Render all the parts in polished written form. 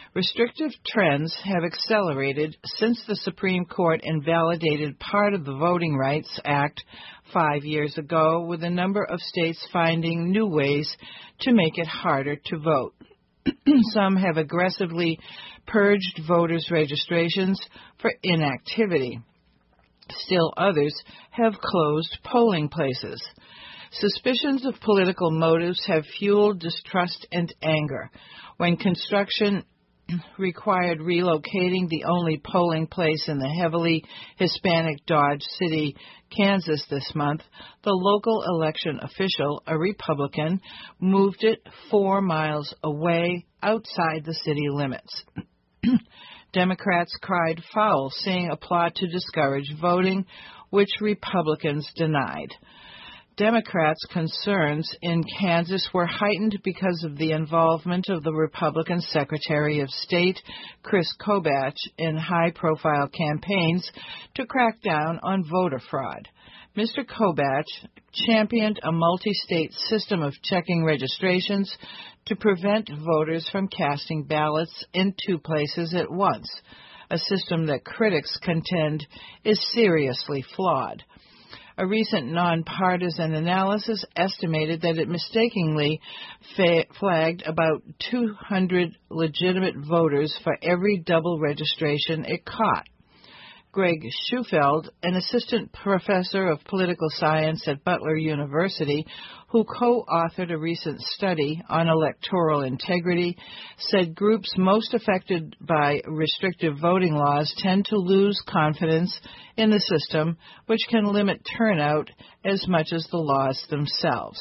Restrictive trends have accelerated since the Supreme Court invalidated part of the Voting Rights Act 5 years ago, with a number of states finding new ways to make it harder to vote. Some have aggressively purged voters' registrations for inactivity. Still others have closed polling places. Suspicions of political motives have fueled distrust and anger. When construction required relocating the only polling place in the heavily Hispanic Dodge City, Kansas this month, the local election official, a Republican, moved it 4 miles away outside the city limits. Democrats cried foul, seeing a plot to discourage voting, which Republicans denied. Democrats' concerns in Kansas were heightened because of the involvement of the Republican Secretary of State, Chris Kobach, in high-profile campaigns to crack down on voter fraud. Mr. Kobach championed a multi-state system of checking registrations to prevent voters from casting ballots in 2 places at once, a system that critics contend is seriously flawed. A recent nonpartisan analysis estimated that it mistakenly flagged about 200 legitimate voters for every double registration it caught. Greg Shufeld, an assistant professor of political science at Butler University, who co-authored a recent study on electoral integrity, said groups most affected by restrictive voting laws tend to lose confidence in the system, which can limit turnout as much as the laws themselves.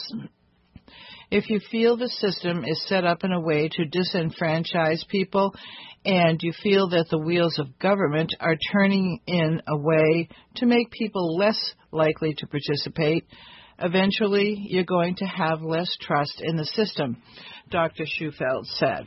If you feel the system is set up in a way to disenfranchise people, and you feel that the wheels of government are turning in a way to make people less likely to participate, eventually you're going to have less trust in the system, Dr. Shufeld said.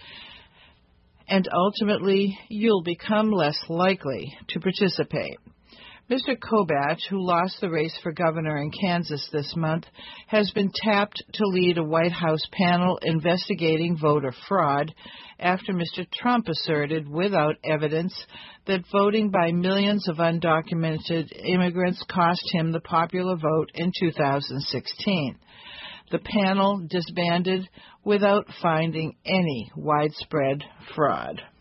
And ultimately, you'll become less likely to participate. Mr. Kobach, who lost the race for governor in Kansas this month, has been tapped to lead a White House panel investigating voter fraud after Mr. Trump asserted without evidence that voting by millions of undocumented immigrants cost him the popular vote in 2016. The panel disbanded without finding any widespread fraud.